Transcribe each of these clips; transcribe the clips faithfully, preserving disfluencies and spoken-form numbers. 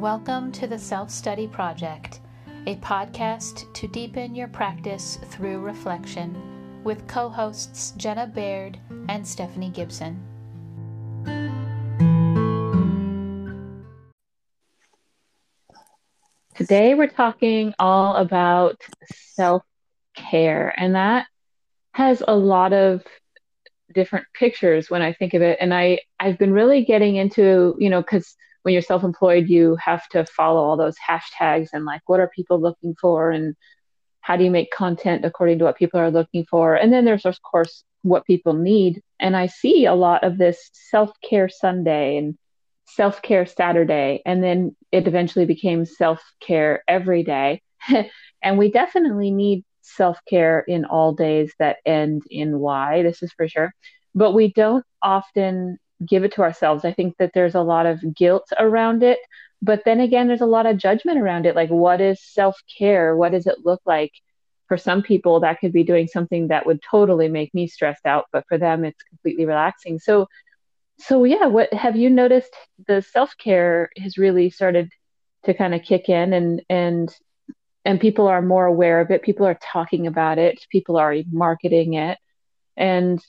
Welcome to the Self-Study Project, a podcast to deepen your practice through reflection with co-hosts Jenna Baird and Stephanie Gibson. Today we're talking all about self-care, and that has a lot of different pictures when I think of it. And I, I've been really getting into, you know, because when you're self-employed, you have to follow all those hashtags and like, what are people looking for? And how do you make content according to what people are looking for? And then there's, of course, what people need. And I see a lot of this self-care Sunday and self-care Saturday. And then it eventually became self-care every day. And we definitely need self-care in all days that end in Y, this is for sure. But we don't often give it to ourselves. I think that there's a lot of guilt around it. But then again, there's a lot of judgment around it. Like, what is self-care? What does it look like? For some people, that could be doing something that would totally make me stressed out, but for them, it's completely relaxing. So, so yeah, what have you noticed? The self-care has really started to kind of kick in, and and and people are more aware of it. People are talking about it. People are marketing it, and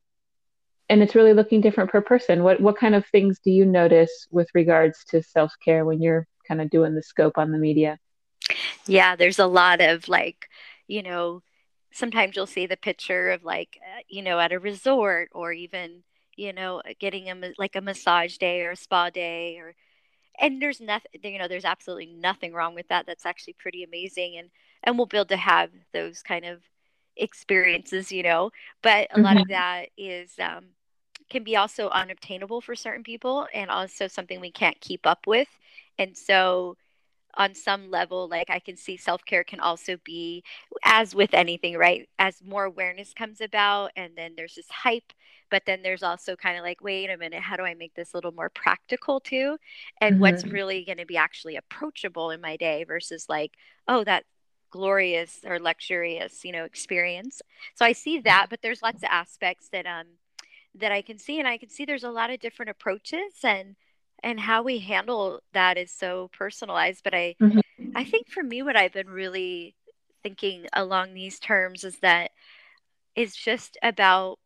and it's really looking different per person. What what kind of things do you notice with regards to self-care when you're kind of doing the scope on the media? Yeah, there's a lot of like, you know, sometimes you'll see the picture of like, uh, you know, at a resort or even, you know, getting a ma- like a massage day or a spa day or and there's nothing, you know, there's absolutely nothing wrong with that. That's actually pretty amazing and and we'll be able to have those kind of experiences, you know, but a lot of Mm-hmm. that is um can be also unobtainable for certain people and also something we can't keep up with. And so on some level, like I can see self care can also be, as with anything, right? As more awareness comes about, and then there's this hype, but then there's also kind of like, wait a minute, how do I make this a little more practical too? And what's Mm-hmm. really going to be actually approachable in my day versus like, oh, that glorious or luxurious, you know, experience. So I see that, but there's lots of aspects that um that I can see, and I can see there's a lot of different approaches and and how we handle that is so personalized. But I I Mm-hmm. think for me, what I've been really thinking along these terms is that it's just about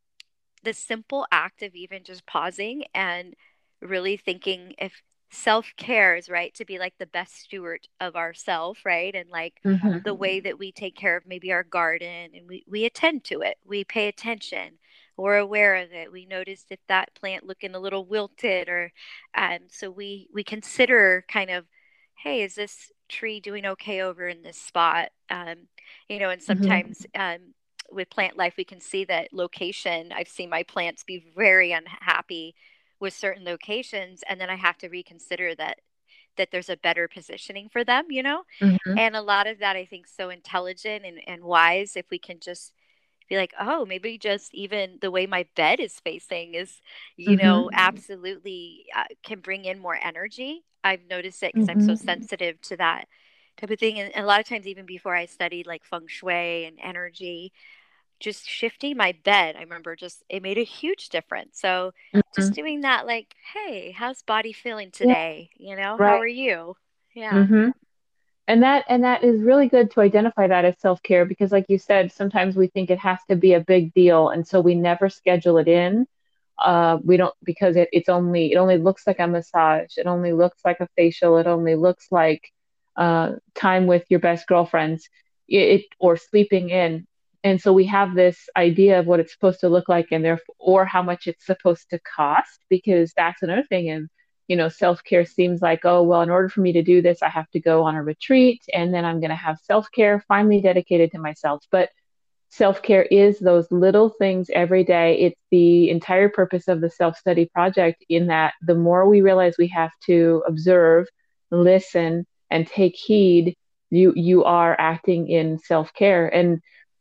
the simple act of even just pausing and really thinking if self care is right to be like the best steward of ourself, right? And like the Mm-hmm. way that we take care of maybe our garden and we, we attend to it, we pay attention, we're aware of it. We notice if that plant looking a little wilted or um so we we consider kind of, hey, is this tree doing okay over in this spot? Um, you know, and Mm-hmm. sometimes um with plant life, we can see that location. I've seen my plants be very unhappy with certain locations, and then I have to reconsider that that there's a better positioning for them, you know? Mm-hmm. And a lot of that I think so intelligent and, and wise if we can just be like, oh, maybe just even the way my bed is facing is, you know, Mm-hmm. absolutely uh, can bring in more energy. I've noticed it because I'm so Mm-hmm. sensitive to that type of thing. And a lot of times, even before I studied like feng shui and energy, just shifting my bed, I remember just it made a huge difference. So just Mm-hmm. doing that, like, hey, how's body feeling Yeah, today? You know, how right. are you? Yeah. Mm-hmm. And that and that is really good to identify that as self-care because like you said, sometimes we think it has to be a big deal and so we never schedule it in. Uh, we don't because it, it's only it only looks like a massage. It only looks like a facial. It only looks like uh, time with your best girlfriends, it, it or sleeping in. And so we have this idea of what it's supposed to look like and therefore or how much it's supposed to cost because that's another thing. And you know, self-care seems like, oh, well, in order for me to do this, I have to go on a retreat and then I'm going to have self-care finally dedicated to myself. But self-care is those little things every day. It's the entire purpose of the self-study project in that the more we realize we have to observe, listen, and take heed, you you are acting in self-care. And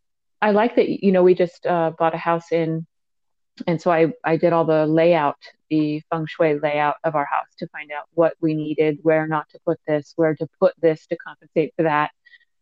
I like that, you know, we just uh, bought a house in, and so I, I did all the layout, the feng shui layout of our house to find out what we needed, where not to put this, where to put this to compensate for that.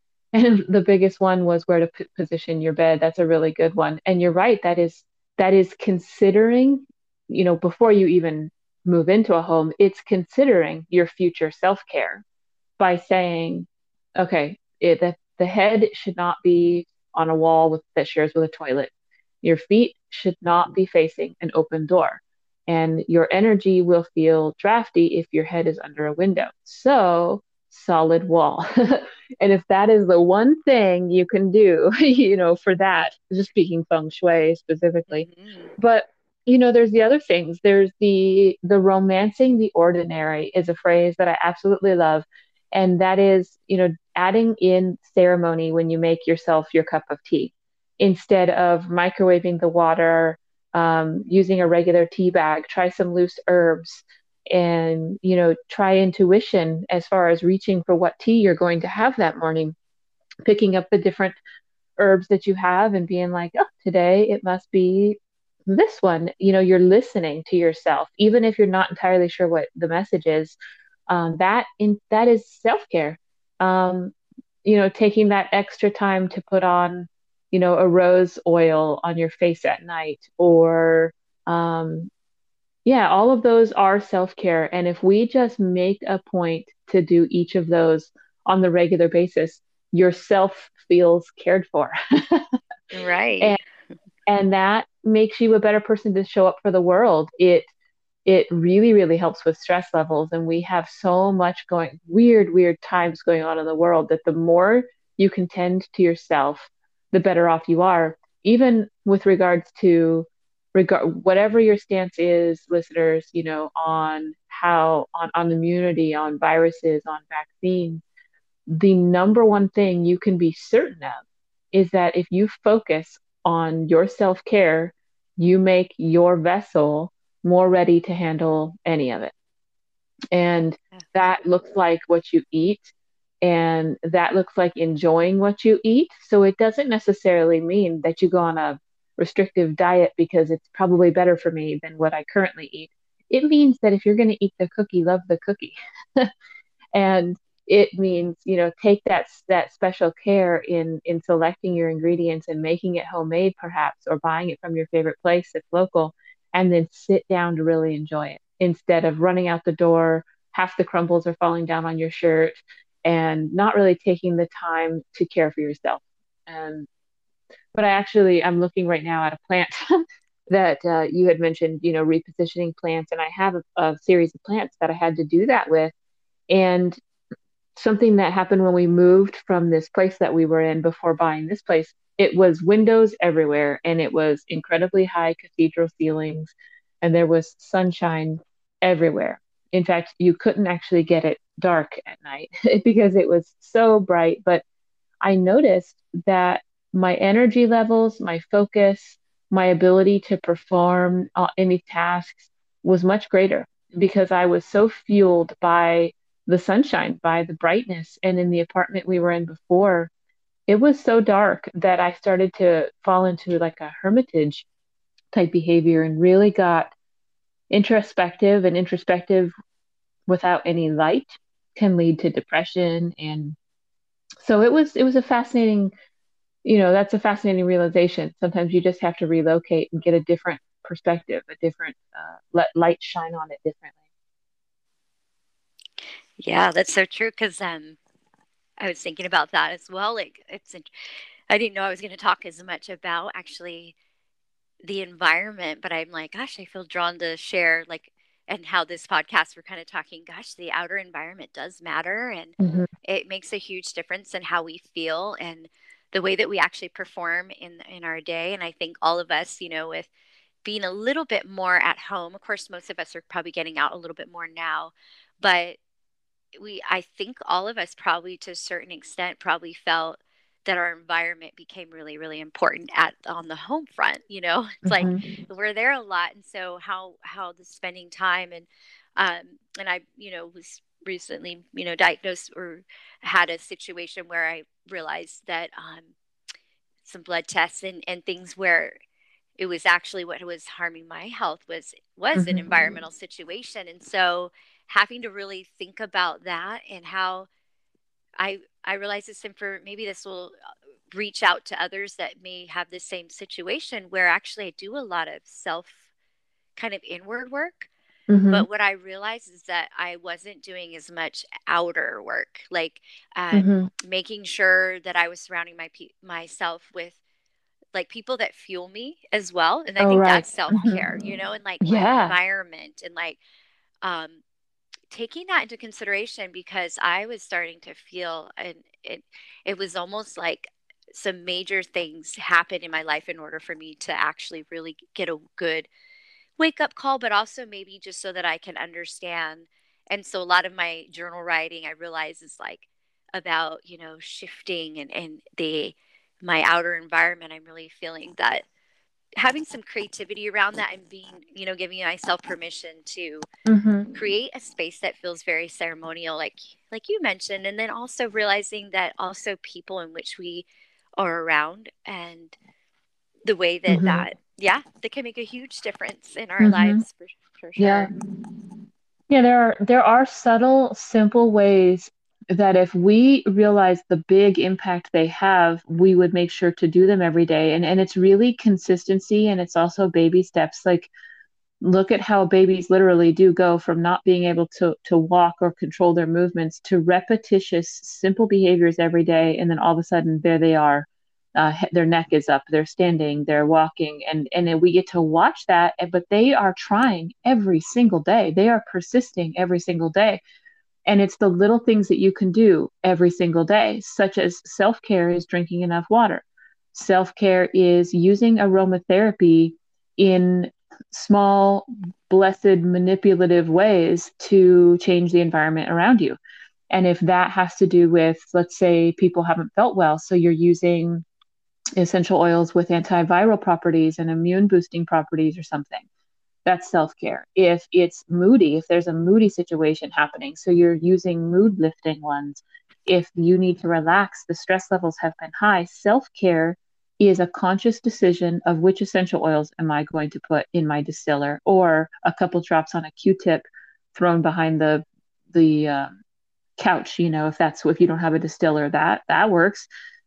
And the biggest one was where to p- position your bed. That's a really good one. And you're right, that is that is considering, you know, before you even move into a home, it's considering your future self-care by saying, okay, it, the, the head should not be on a wall with, that shares with a toilet. Your feet should not be facing an open door. And your energy will feel drafty if your head is under a window. So, solid wall. And if that is the one thing you can do, you know, for that, just speaking feng shui specifically. Mm-hmm. But you know, there's the other things. There's the the romancing the ordinary is a phrase that I absolutely love. And that is, you know, adding in ceremony when you make yourself your cup of tea instead of microwaving the water, um, using a regular tea bag, try some loose herbs and, you know, try intuition as far as reaching for what tea you're going to have that morning, picking up the different herbs that you have and being like, oh, today it must be this one. You know, you're listening to yourself, even if you're not entirely sure what the message is. Um, that in that is self-care. Um, you know, taking that extra time to put on, you know, a rose oil on your face at night, or um, yeah, all of those are self-care. And if we just make a point to do each of those on the regular basis, yourself feels cared for. Right. And and that makes you a better person to show up for the world. It it really, really helps with stress levels. And we have so much going, weird, weird times going on in the world that the more you can tend to yourself, the better off you are, even with regards to regard whatever your stance is, listeners, you know, on how on, on immunity, on viruses, on vaccines. The number one thing you can be certain of is that if you focus on your self care, you make your vessel more ready to handle any of it. And that looks like what you eat, and that looks like enjoying what you eat. So it doesn't necessarily mean that you go on a restrictive diet because it's probably better for me than what I currently eat. It means that if you're going to eat the cookie, love the cookie. And it means, you know, take that that special care in in selecting your ingredients and making it homemade perhaps, or buying it from your favorite place that's local, and then sit down to really enjoy it instead of running out the door, half the crumbles are falling down on your shirt, and not really taking the time to care for yourself. And but I actually I'm looking right now at a plant that uh, you had mentioned, you know, repositioning plants, and I have a, a series of plants that I had to do that with. And something that happened when we moved from this place that we were in before buying this place, it was windows everywhere, and it was incredibly high cathedral ceilings, and there was sunshine everywhere. In fact, you couldn't actually get it dark at night because it was so bright. But I noticed that my energy levels, my focus, my ability to perform uh, any tasks was much greater because I was so fueled by the sunshine, by the brightness. And in the apartment we were in before, it was so dark that I started to fall into like a hermitage type behavior and really got introspective, and introspective without any light can lead to depression. And so it was it was a fascinating, you know, that's a fascinating realization. Sometimes you just have to relocate and get a different perspective, a different uh, let light shine on it differently. Yeah, that's so true. Because um, I was thinking about that as well. Like, it's, I didn't know I was going to talk as much about actually the environment, but I'm like, gosh, I feel drawn to share, like, and how this podcast we're kind of talking, gosh, the outer environment does matter, and Mm-hmm. it makes a huge difference in how we feel and the way that we actually perform in in our day. And I think all of us, you know, with being a little bit more at home, of course, most of us are probably getting out a little bit more now, but we I think all of us probably to a certain extent probably felt that our environment became really really important at on the home front, you know. It's like Mm-hmm. we're there a lot, and so how how the spending time, and um and I, you know, was recently, you know, diagnosed or had a situation where I realized that um some blood tests and and things where it was actually what was harming my health was was an Mm-hmm. environmental situation. And so having to really think about that, and how i i realize this, and for maybe this will reach out to others that may have the same situation, where actually I do a lot of self kind of inward work, Mm-hmm. But what I realized is that I wasn't doing as much outer work, like Mm-hmm. um, making sure that I was surrounding my pe- myself with like people that fuel me as well. And I Oh, think right. that's self care, Mm-hmm. you know, and like my Yeah. environment and like um, taking that into consideration because I was starting to feel, and it, it was almost like some major things happened in my life in order for me to actually really get a good wake up call, but also maybe just so that I can understand. And so a lot of my journal writing, I realize is like about, you know, shifting and, and the, my outer environment. I'm really feeling that having some creativity around that and being, you know, giving myself permission to Mm-hmm. create a space that feels very ceremonial, like, like you mentioned. And then also realizing that also people in which we are around and the way that Mm-hmm. that yeah that can make a huge difference in our Mm-hmm. lives for, for Yeah. sure. Yeah, there are there are subtle, simple ways that if we realize the big impact they have, we would make sure to do them every day. And and it's really consistency and it's also baby steps. Like look at how babies literally do go from not being able to to walk or control their movements to repetitious, simple behaviors every day, and then all of a sudden there they are. Uh, he- their neck is up, they're standing, they're walking, and and then we get to watch that. and- But they are trying every single day. They are persisting every single day, and it's the little things that you can do every single day, such as self care is drinking enough water. Self care is using aromatherapy in small, blessed, manipulative ways to change the environment around you. And if that has to do with, let's say, people haven't felt well, so you're using essential oils with antiviral properties and immune boosting properties or something, that's self care. If it's moody, if there's a moody situation happening, so you're using mood lifting ones. If you need to relax, the stress levels have been high. Self care is a conscious decision of which essential oils am I going to put in my distiller, or a couple drops on a Q-tip thrown behind the the uh, couch. You know, if that's if you don't have a distiller, that that works.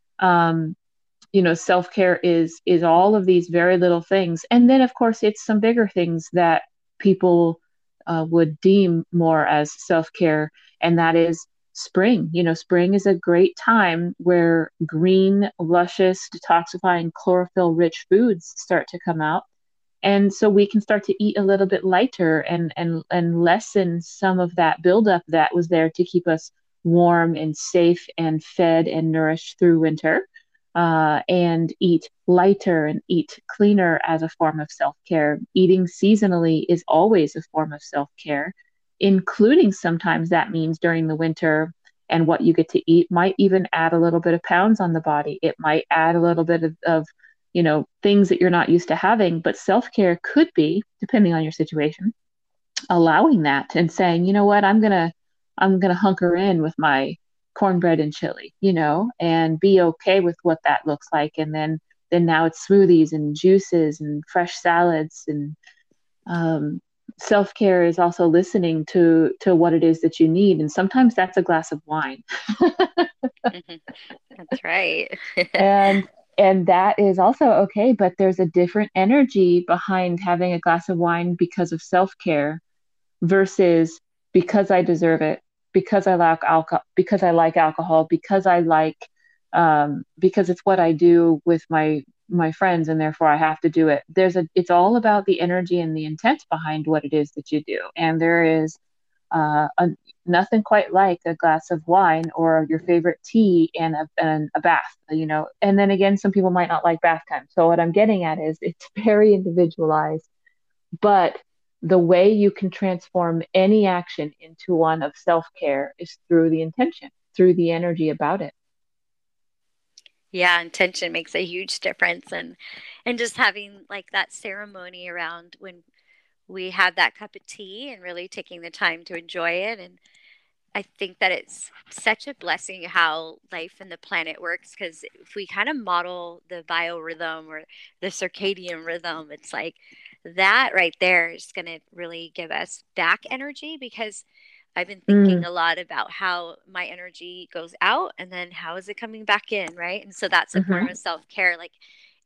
Um, you know, self-care is is all of these very little things, and then of course it's some bigger things that people uh, would deem more as self-care, and that is spring. You know, spring is a great time where green, luscious, detoxifying, chlorophyll rich foods start to come out, and so we can start to eat a little bit lighter and and and lessen some of that buildup that was there to keep us warm and safe and fed and nourished through winter, uh, and eat lighter and eat cleaner as a form of self care. Eating seasonally is always a form of self care, including sometimes that means during the winter. And what you get to eat might even add a little bit of pounds on the body. It might add a little bit of, of you know, things that you're not used to having. But self care could be, depending on your situation, allowing that and saying, you know what, I'm gonna I'm gonna hunker in with my cornbread and chili, you know, and be okay with what that looks like. And then then now it's smoothies and juices and fresh salads, and um, self care is also listening to to what it is that you need. And sometimes that's a glass of wine. Mhm. That's right. and and that is also okay, but there's a different energy behind having a glass of wine because of self care versus because I deserve it, because I like alcohol, because I like alcohol, because I like, um, because it's what I do with my my friends, and therefore I have to do it. There's a, it's all about the energy and the intent behind what it is that you do, and there is uh, a, nothing quite like a glass of wine or your favorite tea and a, and a bath, you know. And then again, some people might not like bath time. So what I'm getting at is it's very individualized, but the way you can transform any action into one of self care is through the intention, through the energy about it. Yeah, intention makes a huge difference, and and just having like that ceremony around when we have that cup of tea and really taking the time to enjoy it. And I think that it's such a blessing how life and the planet works, because if we kind of model the biorhythm or the circadian rhythm, it's like that right there is going to really give us back energy, because I've been thinking Mm, a lot about how my energy goes out and then how is it coming back in, right? And so that's a form hmm of self care. Like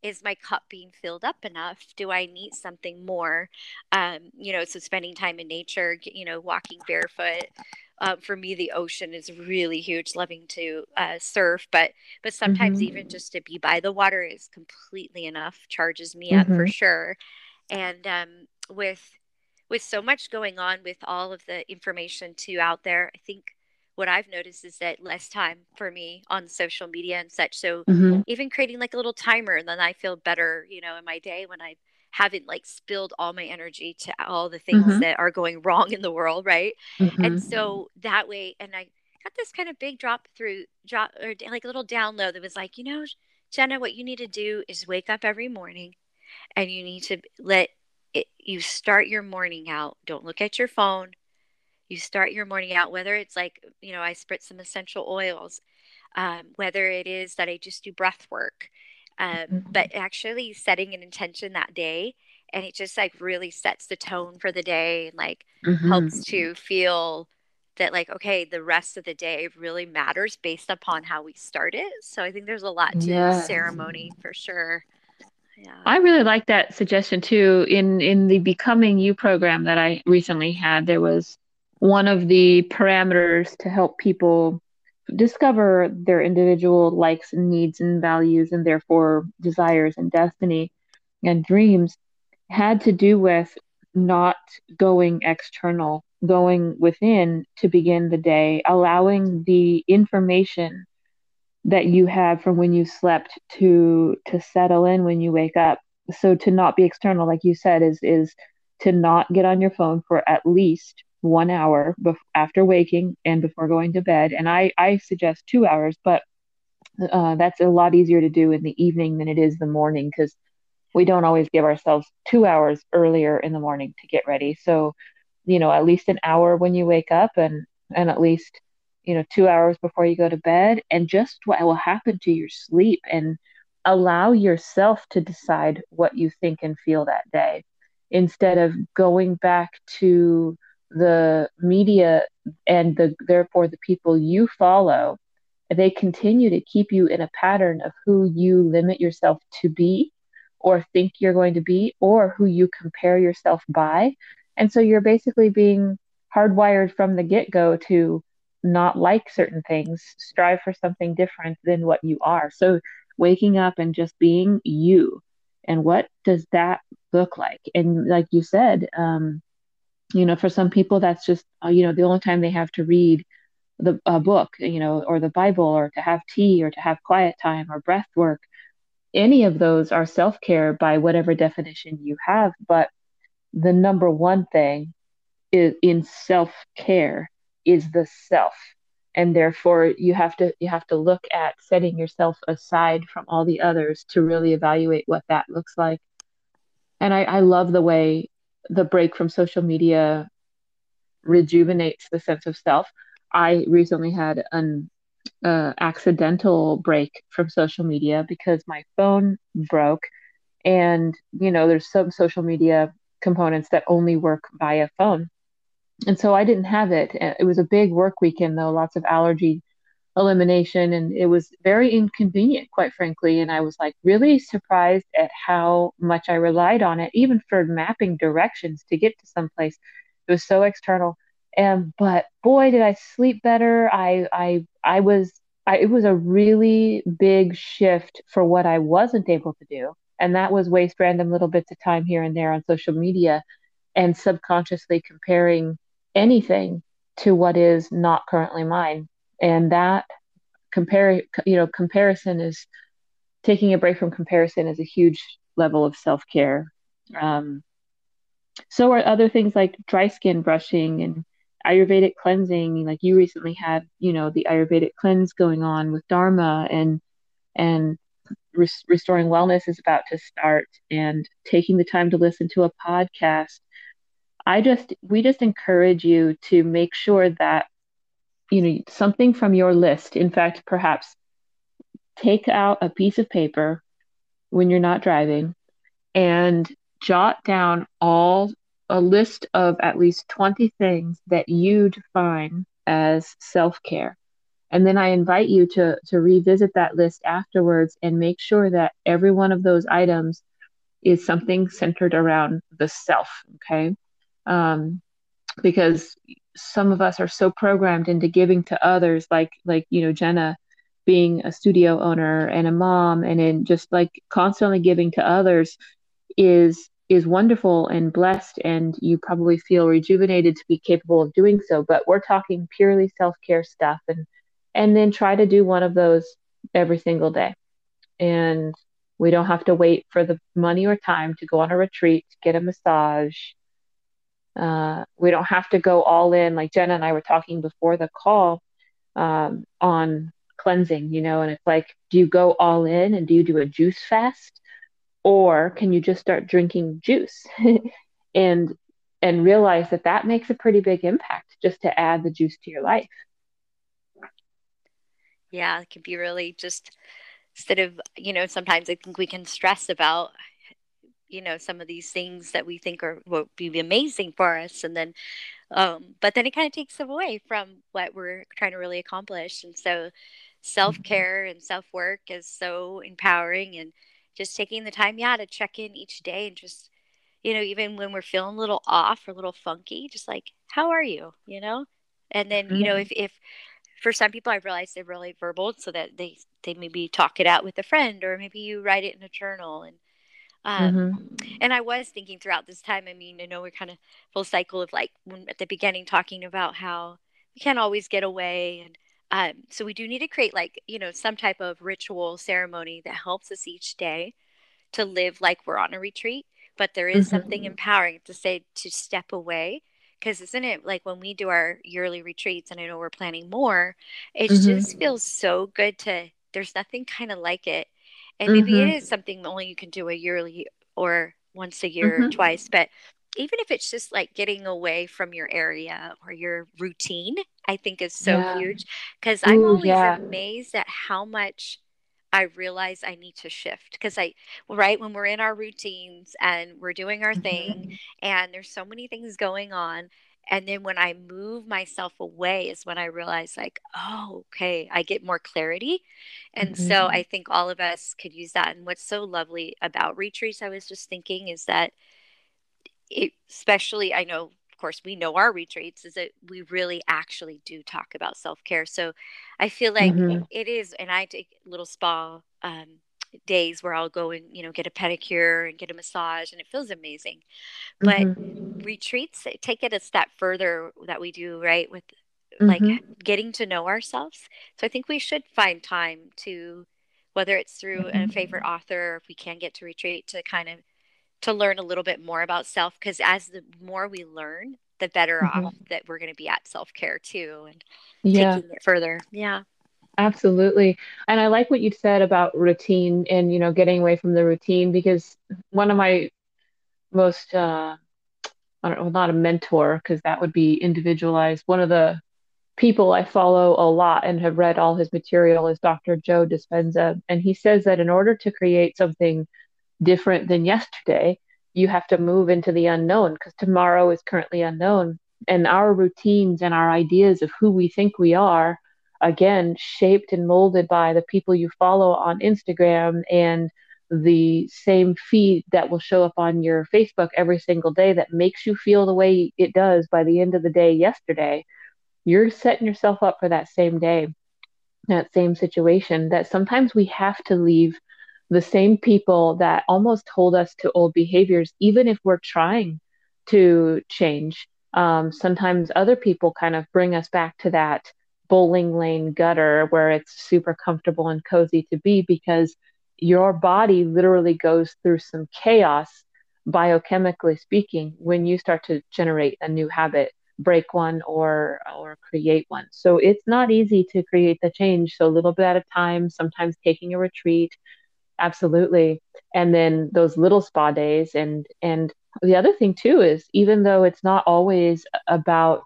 is my cup being filled up enough? Do I need something more? Um, you know, so spending time in nature, you know, walking barefoot. Um, for me, the ocean is really huge. Loving to uh, surf, but but sometimes Mm-hmm. even just to be by the water is completely enough. Charges me up for Mm-hmm. sure. And um, with with so much going on with all of the information too out there, I think what I've noticed is that less time for me on social media and such. So Mm-hmm. even creating like a little timer, and then I feel better, you know, in my day when I haven't like spilled all my energy to all the things Mm-hmm. that are going wrong in the world, right? And Mm-hmm. so that way, and I got this kind of big drop through drop or like a little download that was like, you know, Jenna, what you need to do is wake up every morning and you need to let it, you start your morning out. Don't look at your phone. You start your morning out, whether it's like, you know, I spritz some essential oils, um, whether it is that I just do breath work, um, but actually setting an intention that day. And it just like really sets the tone for the day and like Mm-hmm. helps to feel that, like, okay, the rest of the day really matters based upon how we start it. So I think there's a lot to Yes. ceremony for sure. Yeah. I really like that suggestion too. In in the Becoming You program that I recently had, there was one of the parameters to help people discover their individual likes and needs and values and therefore desires and destiny and dreams had to do with not going external, going within to begin the day, allowing the information that you have from when you slept to to settle in when you wake up. So to not be external, like you said, is is to not get on your phone for at least one hour bef- after waking and before going to bed. And I I suggest two hours, but uh, that's a lot easier to do in the evening than it is the morning because we don't always give ourselves two hours earlier in the morning to get ready. So, you know, at least an hour when you wake up and and at least, you know, two hours before you go to bed and just what will happen to your sleep and allow yourself to decide what you think and feel that day instead of going back to the media and the therefore the people you follow. They continue to keep you in a pattern of who you limit yourself to be or think you're going to be or who you compare yourself by. And so you're basically being hardwired from the get-go to not like certain things, strive for something different than what you are. So waking up and just being you. And what does that look like? And like you said, um, you know, for some people, that's just, uh, you know, the only time they have to read the a book, you know, or the Bible, or to have tea, or to have quiet time, or breath work. Any of those are self-care by whatever definition you have. But the number one thing is in self-care is the self. And therefore you have to you have to look at setting yourself aside from all the others to really evaluate what that looks like. And I, I love the way the break from social media rejuvenates the sense of self. I recently had an uh, accidental break from social media because my phone broke. And, you know, there's some social media components that only work via phone. And so I didn't have it. It was a big work weekend, though, lots of allergy elimination. And it was very inconvenient, quite frankly. And I was like really surprised at how much I relied on it, even for mapping directions to get to someplace. It was so external. And but boy, did I sleep better. I I I was I it was a really big shift for what I wasn't able to do. And that was waste random little bits of time here and there on social media and subconsciously comparing anything to what is not currently mine. And that compare, you know, comparison is taking a break from comparison is a huge level of self-care. Um, so are other things like dry skin brushing and Ayurvedic cleansing. Like you recently had, you know, the Ayurvedic cleanse going on with Dharma and and res- restoring wellness is about to start and taking the time to listen to a podcast. I just we just encourage you to make sure that you know something from your list. In fact, perhaps take out a piece of paper when you're not driving and jot down all a list of at least twenty things that you define as self-care. And then I invite you to to revisit that list afterwards and make sure that every one of those items is something centered around the self. Okay. Um, because some of us are so programmed into giving to others, like like you know Jenna being a studio owner and a mom, and in just like constantly giving to others is is wonderful and blessed, and you probably feel rejuvenated to be capable of doing so. But we're talking purely self-care stuff, and and then try to do one of those every single day. And we don't have to wait for the money or time to go on a retreat, get a massage. Uh, we don't have to go all in. Like Jenna and I were talking before the call, um, on cleansing, you know, and it's like, do you go all in and do you do a juice fast? Or can you just start drinking juice and and realize that that makes a pretty big impact just to add the juice to your life. Yeah, it can be really just instead of, you know, sometimes I think we can stress about, you know, some of these things that we think are will be amazing for us, and then um but then it kind of takes away from what we're trying to really accomplish. And so self-care and self-work is so empowering, and just taking the time, yeah, to check in each day and just, you know, even when we're feeling a little off or a little funky, just like, how are you, you know? And then, you know, Mm-hmm. if, if for some people I've realized they're really verbal, so that they, they maybe talk it out with a friend, or maybe you write it in a journal. And, um, Mm-hmm. and I was thinking throughout this time, I mean, I know we're kind of full cycle of like when, at the beginning talking about how we can't always get away. And um, so we do need to create like, you know, some type of ritual ceremony that helps us each day to live like we're on a retreat. But there is something Mm-hmm. empowering to say to step away. Because isn't it like when we do our yearly retreats, and I know we're planning more, it just Mm-hmm. feels so good to, there's nothing kind of like it. And maybe it Mm-hmm. is something only you can do a yearly or once a year or Mm-hmm. twice. But even if it's just like getting away from your area or your routine, I think is so Yeah. huge. Because I'm Ooh, always yeah. amazed at how much I realize I need to shift. Because I, right, when we're in our routines and we're doing our thing, Mm-hmm. and there's so many things going on. And then when I move myself away is when I realize, like, oh, okay, I get more clarity. And so Mm-hmm. I think all of us could use that. And what's so lovely about retreats, I was just thinking, is that it, especially, I know, of course, we know our retreats, is that we really actually do talk about self care. So I feel like Mm-hmm. it is, and I take little spa um, days where I'll go and, you know, get a pedicure and get a massage, and it feels amazing. But Mm-hmm. retreats take it a step further that we do, right? With like Mm-hmm. getting to know ourselves. So I think we should find time to, whether it's through a favorite Mm-hmm. author, or if we can get to retreat, to kind of to learn a little bit more about self, because as the more we learn, the better off Mm-hmm. that we're going to be at self-care too, and Yeah, taking it further. Yeah. absolutely. And I like what you said about routine and, you know, getting away from the routine, because one of my most, uh, I don't know, not a mentor, because that would be individualized. One of the people I follow a lot and have read all his material is doctor Joe Dispenza. And he says that in order to create something different than yesterday, you have to move into the unknown, because tomorrow is currently unknown. And our routines and our ideas of who we think we are, again, shaped and molded by the people you follow on Instagram and the same feed that will show up on your Facebook every single day that makes you feel the way it does by the end of the day yesterday. You're setting yourself up for that same day, that same situation, that sometimes we have to leave the same people that almost hold us to old behaviors, even if we're trying to change. Um, sometimes other people kind of bring us back to that bowling lane gutter where it's super comfortable and cozy to be, because your body literally goes through some chaos, biochemically speaking, when you start to generate a new habit, break one, or or create one. So it's not easy to create the change. So a little bit at a time, sometimes taking a retreat, absolutely. And then those little spa days, and and the other thing too is, even though it's not always about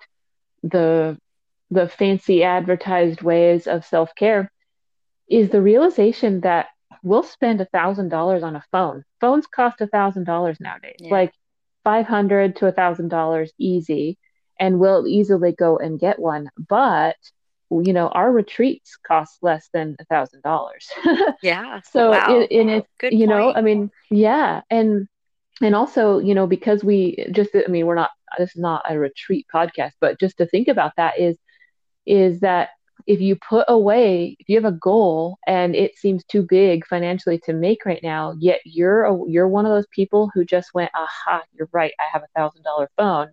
the the fancy advertised ways of self-care, is the realization that we'll spend a thousand dollars on a phone. Phones cost a thousand dollars nowadays, Yeah. like five hundred to a thousand dollars easy, and we'll easily go and get one. But you know, our retreats cost less than a thousand dollars. Yeah. So it, Wow. and it's, Good you know, point. I mean, yeah. And, and also, you know, because we just, I mean, we're not, this is not a retreat podcast, but just to think about that is, is that if you put away, if you have a goal and it seems too big financially to make right now, yet you're a, you're one of those people who just went, aha, you're right, I have a thousand dollar phone,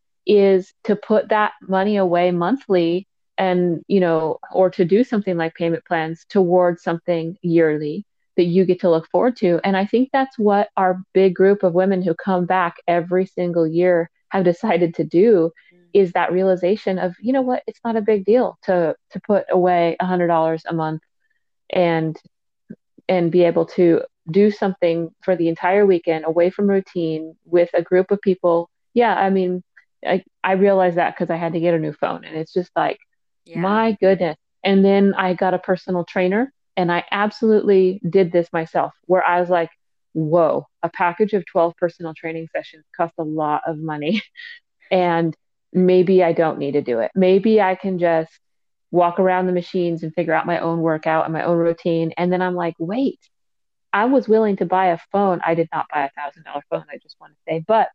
is to put that money away monthly and, you know, or to do something like payment plans towards something yearly that you get to look forward to. And I think that's what our big group of women who come back every single year have decided to do, is that realization of, you know what, it's not a big deal to to put away a hundred dollars a month and and be able to do something for the entire weekend away from routine with a group of people. Yeah, I mean, I, I realized that because I had to get a new phone, and it's just like, Yeah. my goodness. And then I got a personal trainer, and I absolutely did this myself, where I was like, whoa, a package of twelve personal training sessions cost a lot of money. And maybe I don't need to do it. Maybe I can just walk around the machines and figure out my own workout and my own routine. And then I'm like, wait, I was willing to buy a phone. I did not buy a thousand dollar phone, I just want to say, but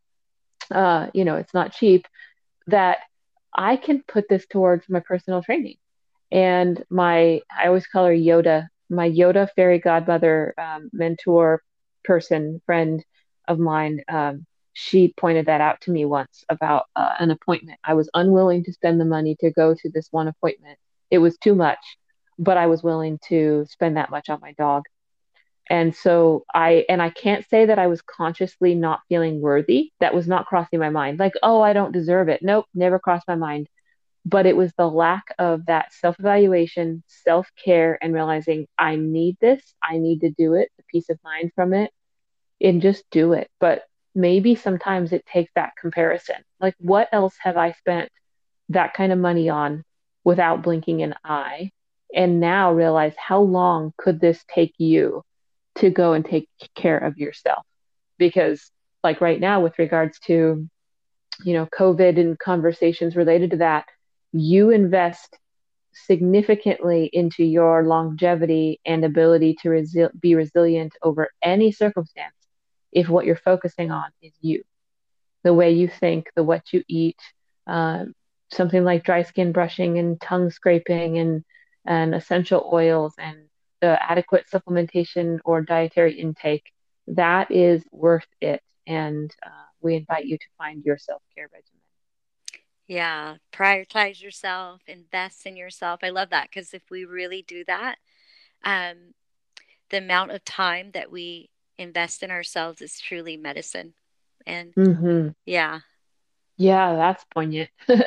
uh, you know, it's not cheap, that I can put this towards my personal training. And my, I always call her Yoda, my Yoda fairy godmother, um, mentor, person, friend of mine. Um, she pointed that out to me once about uh, an appointment. I was unwilling to spend the money to go to this one appointment. It was too much, but I was willing to spend that much on my dog. And so I, and I can't say that I was consciously not feeling worthy. That was not crossing my mind. Like, oh, I don't deserve it. Nope, never crossed my mind. But it was the lack of that self evaluation, self care, and realizing I need this. I need to do it, the peace of mind from it, and just do it. But maybe sometimes it takes that comparison. Like, what else have I spent that kind of money on without blinking an eye? And now realize, how long could this take you to go and take care of yourself? Because, like right now, with regards to, you know, COVID and conversations related to that, you invest significantly into your longevity and ability to resi- be resilient over any circumstance if what you're focusing on is you, the way you think, the what you eat, um, something like dry skin brushing and tongue scraping and and essential oils and the adequate supplementation or dietary intake, that is worth it. And uh, we invite you to find your self-care regimen. Yeah. Prioritize yourself, invest in yourself. I love that because if we really do that, um, the amount of time that we invest in ourselves is truly medicine. And Mm-hmm. yeah. Yeah, that's poignant.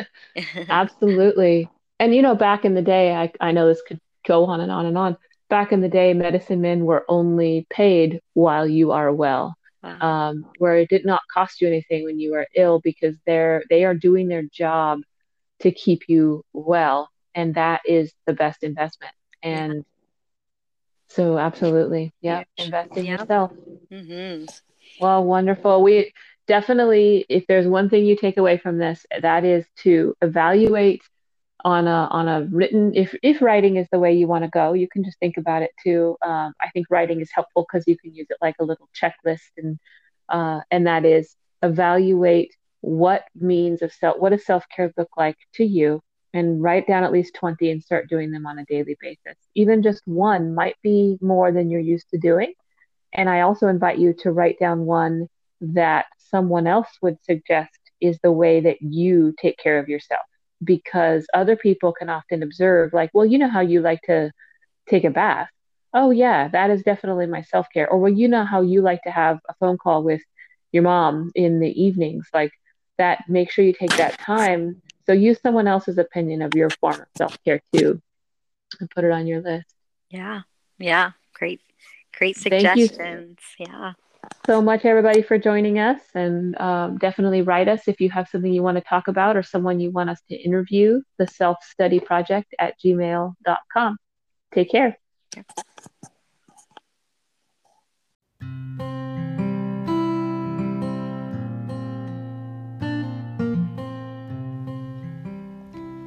Absolutely. And you know, back in the day, I, I know this could go on and on and on. Back in the day, medicine men were only paid while you are well, Wow. um, where it did not cost you anything when you are ill because they're they are doing their job to keep you well, and that is the best investment. Yeah. And so, absolutely, yeah, Huge. invest in Yep. yourself. Mm-hmm. Well, wonderful. We definitely, if there's one thing you take away from this, that is to evaluate on a on a written, if if writing is the way you want to go, you can just think about it too. um, I think writing is helpful because you can use it like a little checklist, and uh, and that is evaluate what means of self what does self-care look like to you, and write down at least twenty and start doing them on a daily basis. Even just one might be more than you're used to doing. And I also invite you to write down one that someone else would suggest is the way that you take care of yourself. Because other people can often observe, like, well, you know how you like to take a bath. Oh, yeah, that is definitely my self care. Or, well, you know how you like to have a phone call with your mom in the evenings. Like that, make sure you take that time. So use someone else's opinion of your form of self care too and put it on your list. Yeah. Yeah. Great. Great Thank you suggestions. Yeah. so much, everybody, for joining us. And um, definitely write us if you have something you want to talk about or someone you want us to interview, the self study project at gmail dot com. Take care.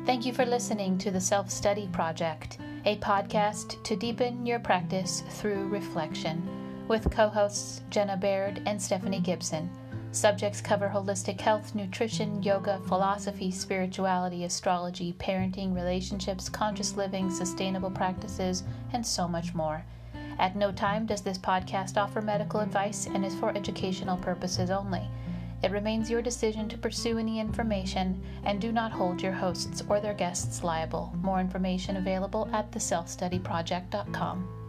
Thank you for listening to the Self-Study Project, a podcast to deepen your practice through reflection, with co-hosts Jenna Baird and Stephanie Gibson. Subjects cover holistic health, nutrition, yoga, philosophy, spirituality, astrology, parenting, relationships, conscious living, sustainable practices, and so much more. At no time does this podcast offer medical advice and is for educational purposes only. It remains your decision to pursue any information, and do not hold your hosts or their guests liable. More information available at the self study project dot com.